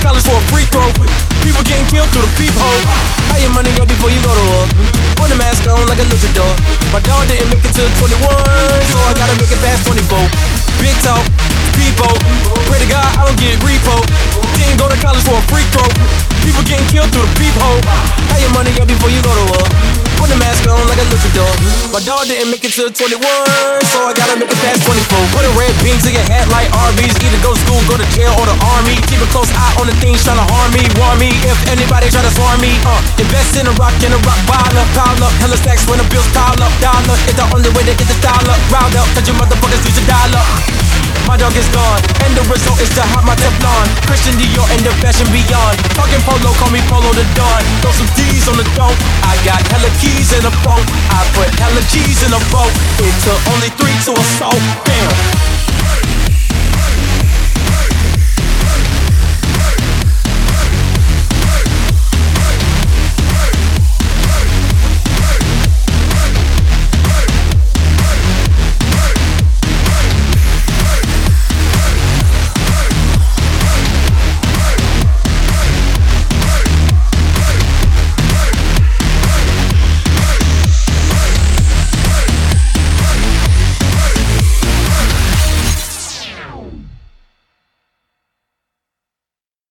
college for a free throw. People getting killed through the peephole. How your money go before you go to war? Put a mask on like a luchador. My dog didn't make it to 21, so I gotta make it past 24. Big talk, people. Pray to God I don't get repo. Didn't go to college for a free throw. People getting killed through the peephole. How your money go before you go to war? Put a mask on like a luchador. My dog didn't make it to 21, so I gotta make it past 24. Put a red bean to your hat like Arby's. Either go to school, go to jail, or the army. Keep a close eye on the things tryna harm me, warn me if anybody try to swarm me. Invest in a rock pile up. Hella stacks when the bills pile up. Dollar is the only way to get the style up. Round up, cause you motherfuckers need to dial up. My dog is gone, and the result is to hop my Teflon. Christian Dior and the fashion beyond. Talking polo, call me Polo the Dawn. Throw some D's on the dome. I got hella keys in a phone. I put hella G's in a boat. It took only 3 to assault. Damn.